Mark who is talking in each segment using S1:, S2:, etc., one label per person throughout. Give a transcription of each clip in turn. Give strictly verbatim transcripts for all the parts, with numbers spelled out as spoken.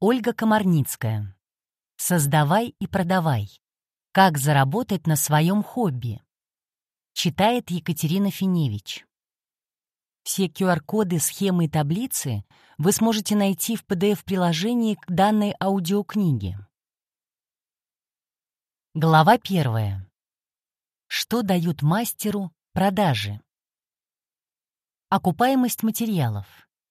S1: Ольга Комарницкая. «Создавай и продавай. Как заработать на своем хобби». Читает Екатерина Финевич. Все ку ар-коды, схемы и таблицы вы сможете найти в пи ди эф-приложении к данной аудиокниге. Глава первая. Что дают мастеру продажи? Окупаемость материалов.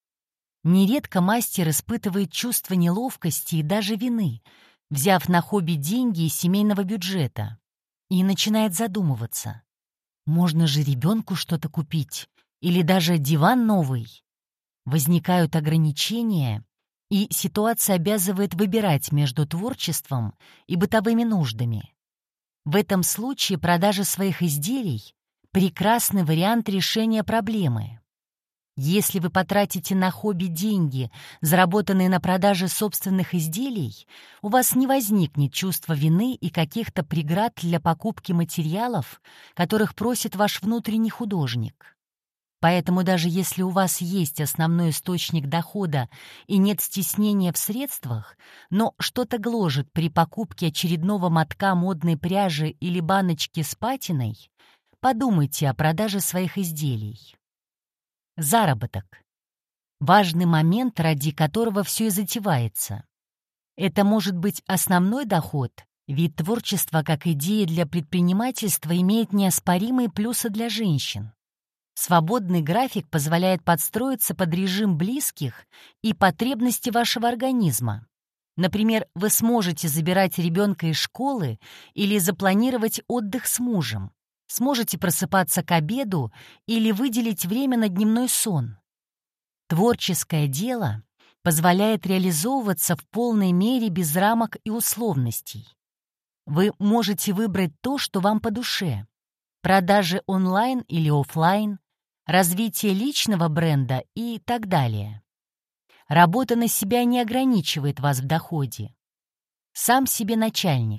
S1: Нередко мастер испытывает чувство неловкости и даже вины, взяв на хобби деньги из семейного бюджета, и начинает задумываться. Можно же ребенку что-то купить или даже диван новый. Возникают ограничения, и ситуация обязывает выбирать между творчеством и бытовыми нуждами. В этом случае продажа своих изделий — прекрасный вариант решения проблемы. Если вы потратите на хобби деньги, заработанные на продаже собственных изделий, у вас не возникнет чувства вины и каких-то преград для покупки материалов, которых просит ваш внутренний художник. Поэтому даже если у вас есть основной источник дохода и нет стеснения в средствах, но что-то гложет при покупке очередного мотка модной пряжи или баночки с патиной, подумайте о продаже своих изделий. Заработок. Важный момент, ради которого все и затевается. Это может быть основной доход, ведь творчество как идея для предпринимательства имеет неоспоримые плюсы для женщин. Свободный график позволяет подстроиться под режим близких и потребности вашего организма. Например, вы сможете забирать ребенка из школы или запланировать отдых с мужем. Сможете просыпаться к обеду или выделить время на дневной сон. Творческое дело позволяет реализовываться в полной мере без рамок и условностей. Вы можете выбрать то, что вам по душе. Продажи онлайн или офлайн, развитие личного бренда и так далее. Работа на себя не ограничивает вас в доходе. Сам себе начальник.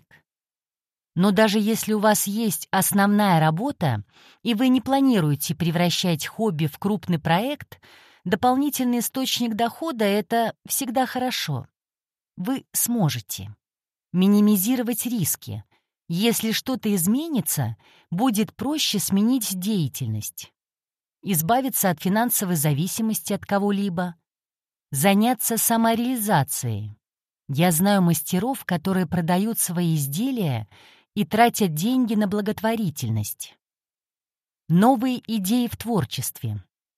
S1: Но даже если у вас есть основная работа, и вы не планируете превращать хобби в крупный проект, дополнительный источник дохода — это всегда хорошо. Вы сможете минимизировать риски. Если что-то изменится, будет проще сменить деятельность. Избавиться от финансовой зависимости от кого-либо. Заняться самореализацией. Я знаю мастеров, которые продают свои изделия и тратят деньги на благотворительность. Новые идеи в творчестве.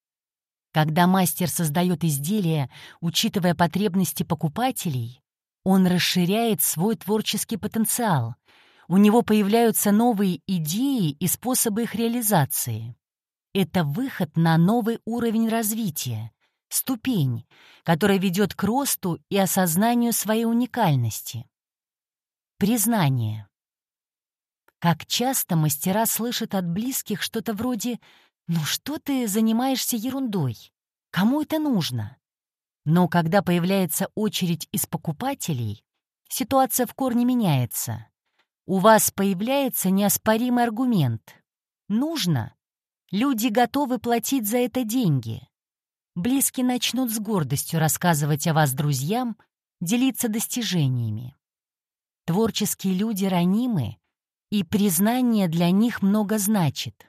S1: Когда мастер создает изделия, учитывая потребности покупателей, он расширяет свой творческий потенциал. У него появляются новые идеи и способы их реализации. Это выход на новый уровень развития, ступень, которая ведет к росту и осознанию своей уникальности. Признание. Как часто мастера слышат от близких что-то вроде «Ну что ты занимаешься ерундой? Кому это нужно?» Но когда появляется очередь из покупателей, ситуация в корне меняется. У вас появляется неоспоримый аргумент. Нужно. Люди готовы платить за это деньги. Близкие начнут с гордостью рассказывать о вас друзьям, делиться достижениями. Творческие люди ранимы, и признание для них много значит.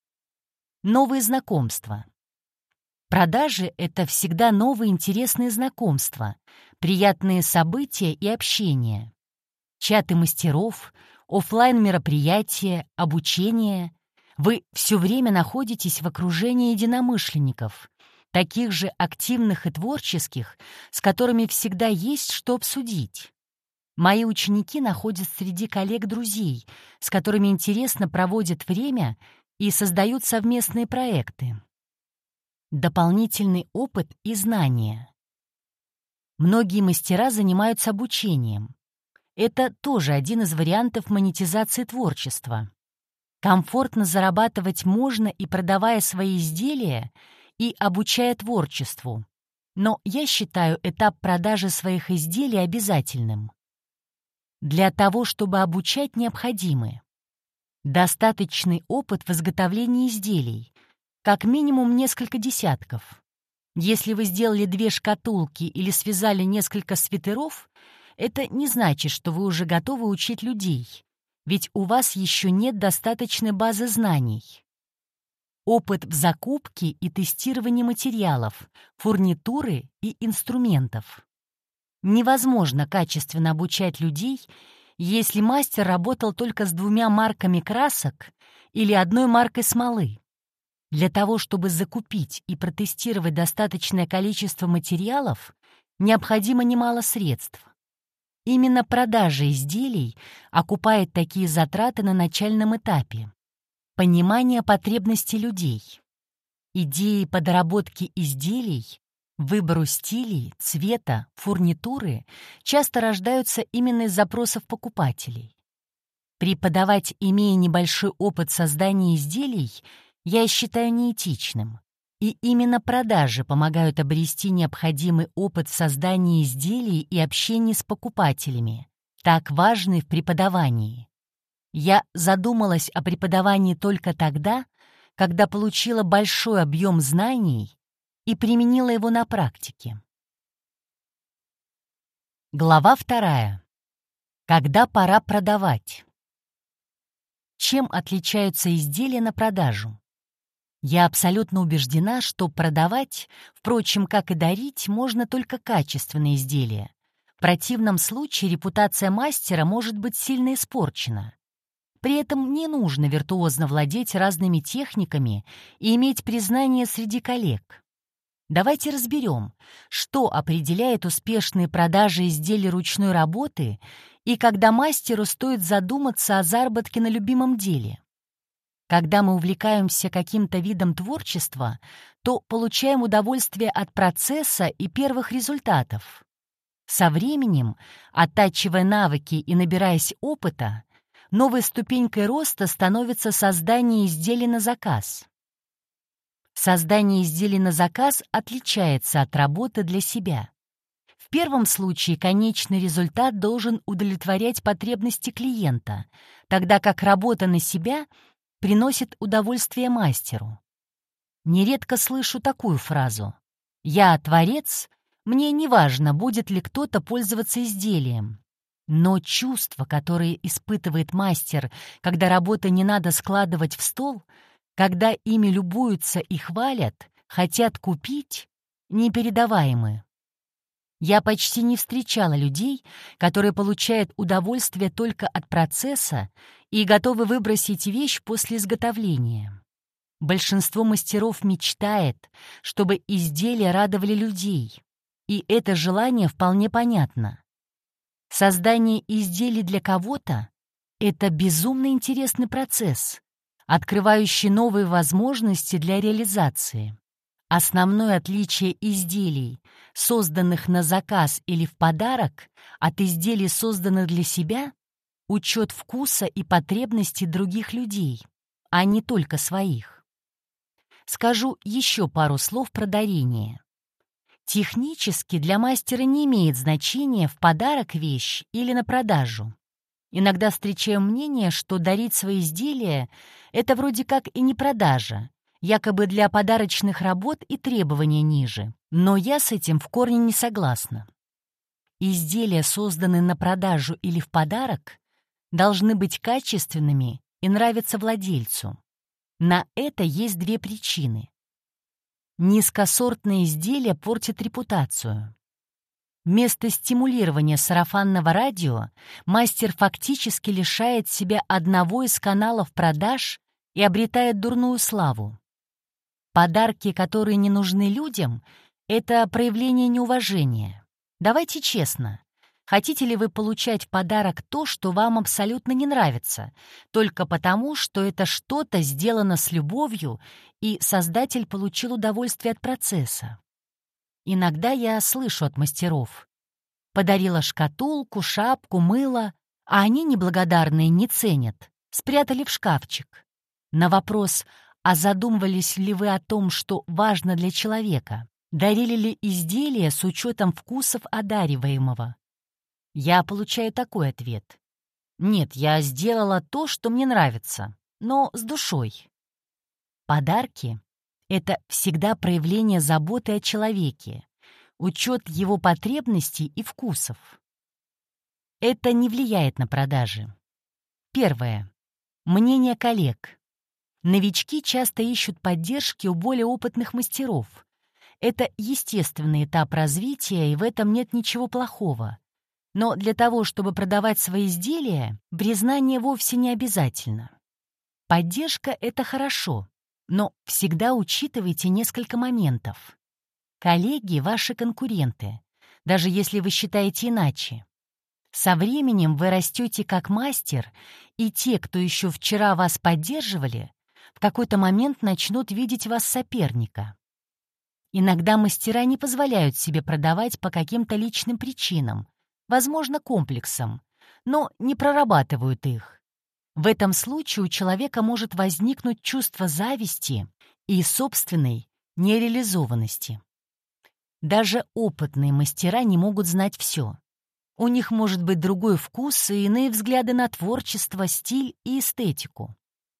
S1: Новые знакомства. Продажи — это всегда новые интересные знакомства, приятные события и общение. Чаты мастеров, офлайн-мероприятия, обучение. Вы все время находитесь в окружении единомышленников, таких же активных и творческих, с которыми всегда есть что обсудить. Мои ученики находят среди коллег-друзей, с которыми интересно проводят время и создают совместные проекты. Дополнительный опыт и знания. Многие мастера занимаются обучением. Это тоже один из вариантов монетизации творчества. Комфортно зарабатывать можно и продавая свои изделия, и обучая творчеству. Но я считаю этап продажи своих изделий обязательным. Для того, чтобы обучать, необходимы достаточный опыт в изготовлении изделий, как минимум несколько десятков, Если вы сделали две шкатулки или связали несколько свитеров, это не значит, что вы уже готовы учить людей, ведь у вас еще нет достаточной базы знаний. Опыт в закупке и тестировании материалов, фурнитуры и инструментов. Невозможно качественно обучать людей, если мастер работал только с двумя марками красок или одной маркой смолы. Для того, чтобы закупить и протестировать достаточное количество материалов, необходимо немало средств. Именно продажа изделий окупает такие затраты на начальном этапе. Понимание потребностей людей. Идеи по доработке изделий, выбору стилей, цвета, фурнитуры часто рождаются именно из запросов покупателей. Преподавать, имея небольшой опыт создания изделий, я считаю неэтичным. И именно продажи помогают обрести необходимый опыт в создании изделий и общении с покупателями, так важный в преподавании. Я задумалась о преподавании только тогда, когда получила большой объем знаний и применила его на практике. Глава вторая. Когда пора продавать. Чем отличаются изделия на продажу? Я абсолютно убеждена, что продавать, впрочем, как и дарить, можно только качественные изделия. В противном случае репутация мастера может быть сильно испорчена. При этом не нужно виртуозно владеть разными техниками и иметь признание среди коллег. Давайте разберем, что определяет успешные продажи изделий ручной работы и когда мастеру стоит задуматься о заработке на любимом деле. Когда мы увлекаемся каким-то видом творчества, то получаем удовольствие от процесса и первых результатов. Со временем, оттачивая навыки и набираясь опыта, новой ступенькой роста становится создание изделий на заказ. Создание изделий на заказ отличается от работы для себя. В первом случае конечный результат должен удовлетворять потребности клиента, тогда как работа на себя приносит удовольствие мастеру. Нередко слышу такую фразу: «Я творец, мне не важно, будет ли кто-то пользоваться изделием». Но чувства, которые испытывает мастер, когда работы не надо складывать в стол, когда ими любуются и хвалят, хотят купить, непередаваемы. Я почти не встречала людей, которые получают удовольствие только от процесса и готовы выбросить вещь после изготовления. Большинство мастеров мечтает, чтобы изделия радовали людей, и это желание вполне понятно. Создание изделий для кого-то — это безумно интересный процесс, открывающий новые возможности для реализации. Основное отличие изделий, созданных на заказ или в подарок, от изделий, созданных для себя — учет вкуса и потребностей других людей, а не только своих. Скажу еще пару слов про дарение. Технически для мастера не имеет значения, в подарок вещь или на продажу. Иногда встречаю мнение, что дарить свои изделия — это вроде как и не продажа, якобы для подарочных работ и требования ниже. Но я с этим в корне не согласна. Изделия, созданные на продажу или в подарок, должны быть качественными и нравиться владельцу. На это есть две причины. Низкосортные изделия портят репутацию. Вместо стимулирования сарафанного радио мастер фактически лишает себя одного из каналов продаж и обретает дурную славу. Подарки, которые не нужны людям, — это проявление неуважения. Давайте честно. Хотите ли вы получать в подарок то, что вам абсолютно не нравится, только потому, что это что-то сделано с любовью, и создатель получил удовольствие от процесса? Иногда я слышу от мастеров: подарила шкатулку, шапку, мыло, а они неблагодарные не ценят, спрятали в шкафчик. На вопрос: а задумывались ли вы о том, что важно для человека? Дарили ли изделия с учетом вкусов одариваемого? Я получаю такой ответ: нет, я сделала то, что мне нравится, но с душой. Подарки — Это всегда проявление заботы о человеке, учет его потребностей и вкусов. Это не влияет на продажи. Первое. Мнение коллег. Новички часто ищут поддержки у более опытных мастеров. Это естественный этап развития, и в этом нет ничего плохого. Но для того, чтобы продавать свои изделия, признание вовсе не обязательно. Поддержка — это хорошо, но всегда учитывайте несколько моментов. Коллеги — ваши конкуренты, даже если вы считаете иначе. Со временем вы растете как мастер, и те, кто еще вчера вас поддерживали, в какой-то момент начнут видеть вас соперника. Иногда мастера не позволяют себе продавать по каким-то личным причинам, возможно, комплексам, но не прорабатывают их. В этом случае у человека может возникнуть чувство зависти и собственной нереализованности. Даже опытные мастера не могут знать все. У них может быть другой вкус и иные взгляды на творчество, стиль и эстетику.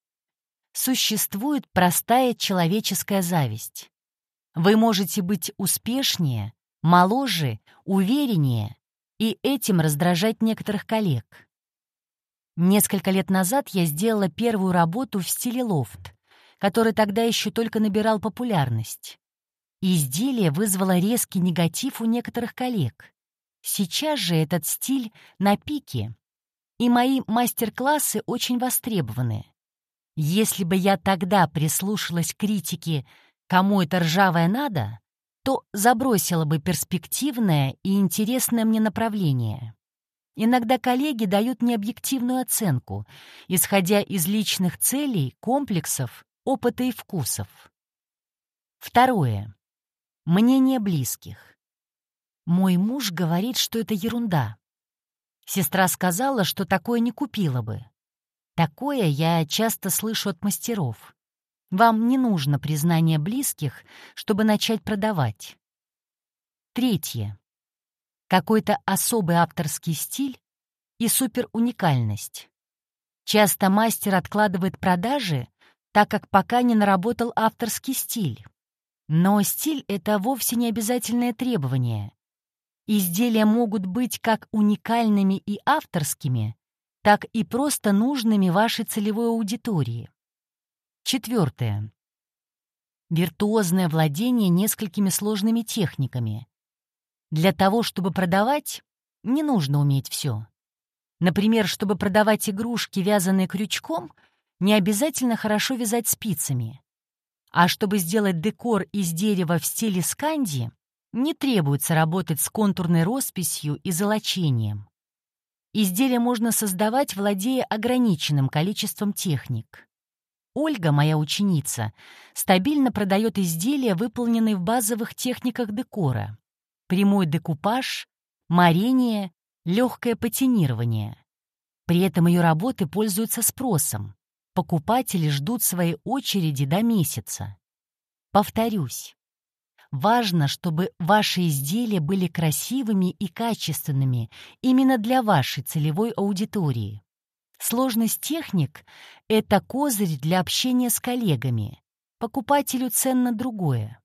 S1: Существует простая человеческая зависть. Вы можете быть успешнее, моложе, увереннее и этим раздражать некоторых коллег. Несколько лет назад я сделала первую работу в стиле лофт, который тогда еще только набирал популярность. Изделие вызвало резкий негатив у некоторых коллег. Сейчас же этот стиль на пике, и мои мастер-классы очень востребованы. Если бы я тогда прислушалась к критике «кому это ржавое надо», то забросила бы перспективное и интересное мне направление. Иногда коллеги дают мне объективную оценку, исходя из личных целей, комплексов, опыта и вкусов. Второе. Мнение близких. Мой муж говорит, что это ерунда. Сестра сказала, что такое не купила бы. Такое я часто слышу от мастеров. Вам не нужно признание близких, чтобы начать продавать. Третье. Какой-то особый авторский стиль и суперуникальность. Часто мастер откладывает продажи, так как пока не наработал авторский стиль. Но стиль — это вовсе не обязательное требование. Изделия могут быть как уникальными и авторскими, так и просто нужными вашей целевой аудитории. Четвертое. Виртуозное владение несколькими сложными техниками. Для того, чтобы продавать, не нужно уметь все. Например, чтобы продавать игрушки, вязаные крючком, не обязательно хорошо вязать спицами. А чтобы сделать декор из дерева в стиле сканди, не требуется работать с контурной росписью и золочением. Изделие можно создавать, владея ограниченным количеством техник. Ольга, моя ученица, стабильно продает изделия, выполненные в базовых техниках декора. Прямой декупаж, морение, легкое патинирование. При этом ее работы пользуются спросом. Покупатели ждут своей очереди до месяца. Повторюсь, важно, чтобы ваши изделия были красивыми и качественными именно для вашей целевой аудитории. Сложность техник — это козырь для общения с коллегами. Покупателю ценно другое.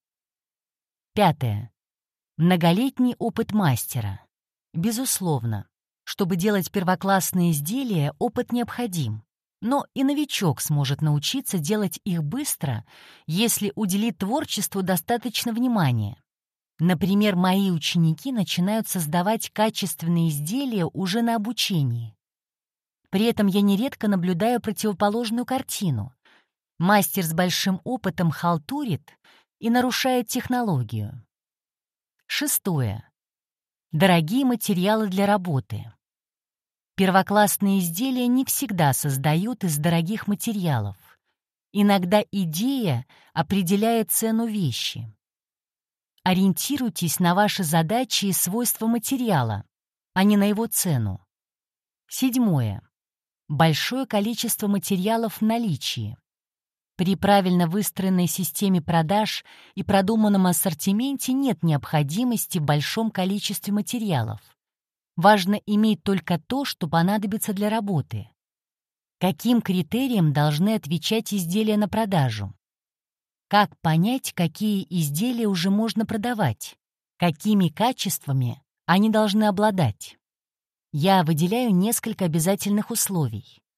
S1: Пятое. Многолетний опыт мастера. Безусловно, чтобы делать первоклассные изделия, опыт необходим. Но и новичок сможет научиться делать их быстро, если уделит творчеству достаточно внимания. Например, мои ученики начинают создавать качественные изделия уже на обучении. При этом я нередко наблюдаю противоположную картину. Мастер с большим опытом халтурит и нарушает технологию. Шестое. Дорогие материалы для работы. Первоклассные изделия не всегда создают из дорогих материалов. Иногда идея определяет цену вещи. Ориентируйтесь на ваши задачи и свойства материала, а не на его цену. Седьмое. Большое количество материалов в наличии. При правильно выстроенной системе продаж и продуманном ассортименте нет необходимости в большом количестве материалов. Важно иметь только то, что понадобится для работы. Каким критериям должны отвечать изделия на продажу? Как понять, какие изделия уже можно продавать? Какими качествами они должны обладать? Я выделяю несколько обязательных условий.